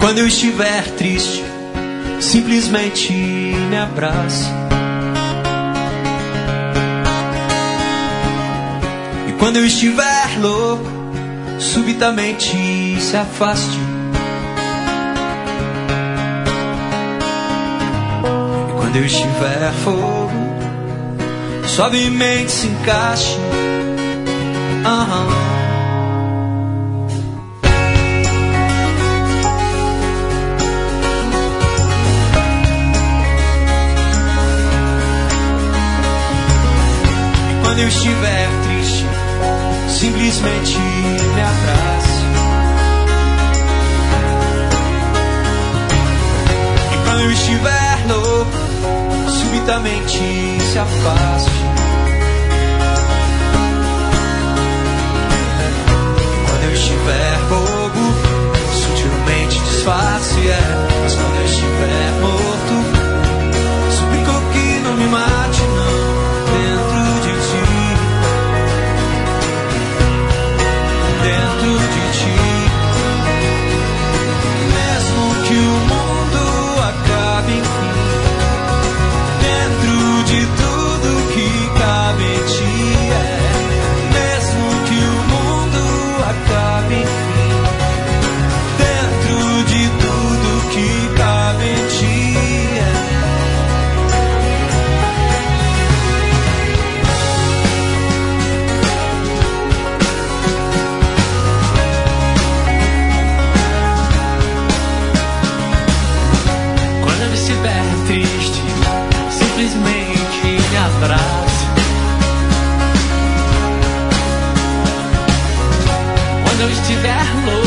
Quando eu estiver triste, simplesmente me abrace. E quando eu estiver louco, subitamente se afaste. E quando eu estiver fogo, suavemente se encaixe. Quando eu estiver triste, simplesmente me abrace. E quando eu estiver louco, subitamente se afaste. E quando eu estiver bobo, sutilmente disfarce. Mas quando eu estiver morto, suplico que não me mate, não. Dentro de ti, mesmo que o mundo acabe, enfim, dentro de tudo que cabe em ti, mesmo que o mundo acabe, enfim, dentro de tudo que cabe em ti. Triste, simplesmente me abrace. Quando eu estiver louco,